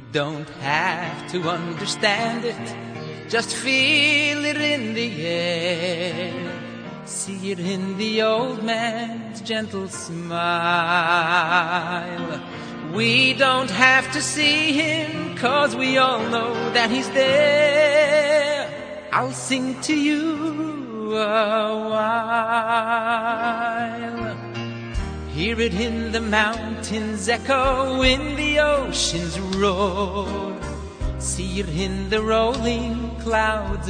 don't have to understand it, just feel it in the air. See it in the old man's gentle smile. We don't have to see him, 'cause we all know that he's there. I'll sing to you a while. Hear it in the mountains echo, in the ocean's roar. See it in the rolling clouds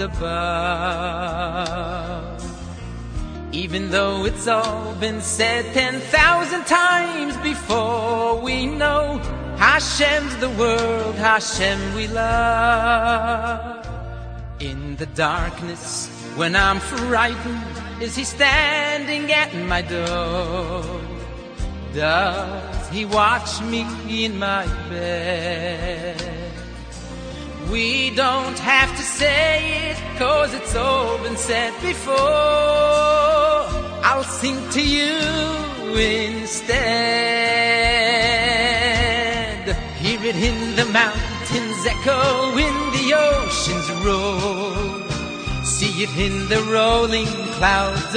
above. Even though it's all been said 10,000 times before, we know Hashem's the world, Hashem we love. In the darkness, when I'm frightened, is he standing at my door? Does he watch me in my bed? We don't have to say it, 'cause it's all been said before. I'll sing to you instead. Hear it in the mountains echo, in the ocean's roar. See it in the rolling clouds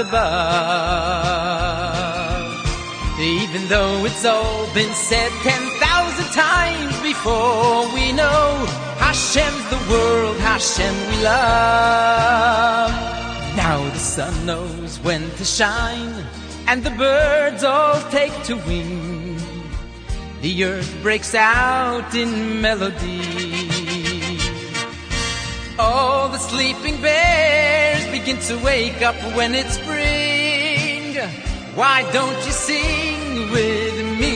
above. Even though it's all been said 10,000 times before, we know Hashem's the world, Hashem we love. Now the sun knows when to shine, and the birds all take to wing. The earth breaks out in melody. All the sleeping bears begin to wake up when it's spring. Why don't you sing with me?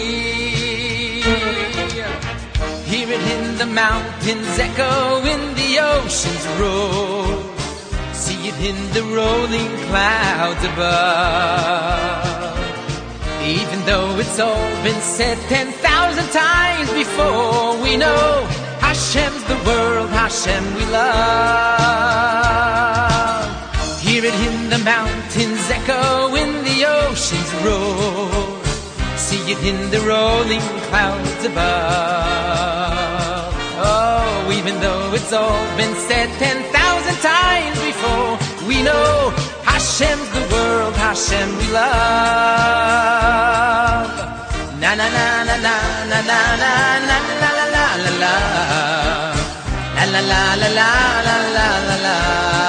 Hear it in the mountains echo, in the ocean's roar. See it in the rolling clouds above. Even though it's all been said 10,000 times before, we know Hashem's the world, Hashem we love. Hear it in the mountains echo, in the ocean's roar. See it in the rolling clouds above. Oh, even though it's all been said 10,000 times before, we know Hashem's the world, Hashem we love. Na na na na na na na na na la la la la la la la la la la la la la.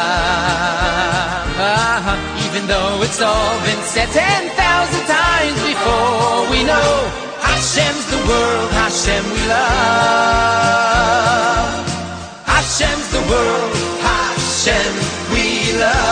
Even though it's all been said 10,000 times before, we know Hashem's the world, Hashem we love. Hashem's the world, Hashem we love.